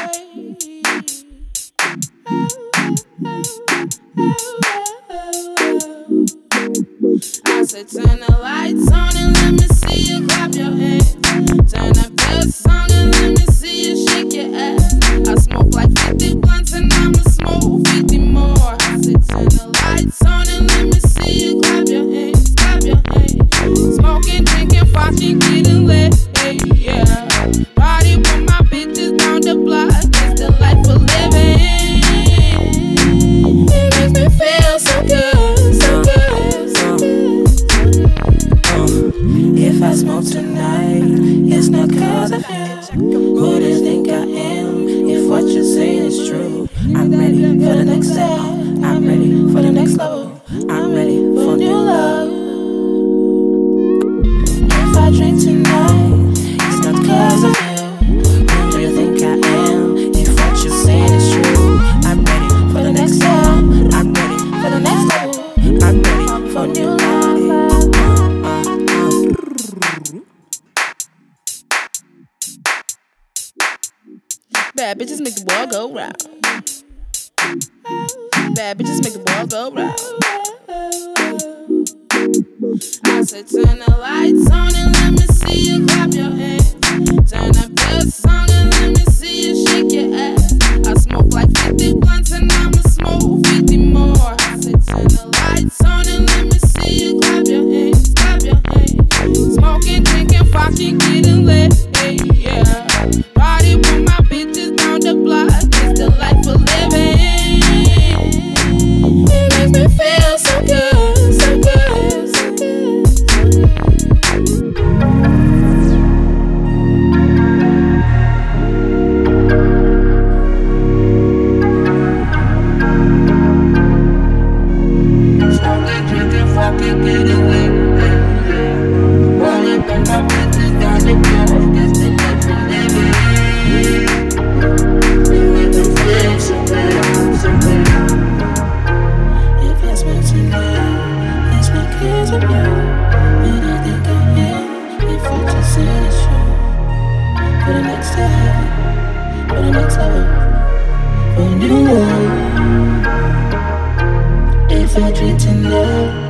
I said turn the lights on and let me see you clap your hands. Turn up the song and let me see you shake your ass. I smoke like 50 blunts and I'ma smoke 50 more. I said turn the lights on and let me see you clap your hands, clap your hands. Smoking, drinking, fucking, getting lit, yeah. Party with my bitches down the block, it's the life we're living. It makes me feel so good, so good, so good. If I smoke tonight, it's not cause of him. Who do you think I am? If what you're saying is true, I'm ready for the next step. I'm ready for the next level. I'm ready for new love. If I drink tonight, it's not cause of you. Who do you think I am? If what you're saying is true, I'm ready for the next step. I'm ready for the next level. I'm ready for new love. Bad bitches make the world go round. Bad bitches make the world go round. I said turn the lights on and let me see you clap your hands. Turn up the song and let me see you shake your ass. I smoke like 50 blunts and I'ma smoke 50 more. I said turn the lights on and let me see you clap your hands, clap your hands. Smoking, drinking, fucking, getting lit, yeah. Party with my bitches down the block, it's the life we're living. It makes me feel so good, so good, so good. Smoking, drinking, fucking, getting lit, yeah. Party with my bitches down the block, it's the life we're living. It makes me feel so good, so good. If I smoke tonight, it's not cause of you. And I think I am, if what you said is true. For the next step, for the next level, for new love. If I drink tonight,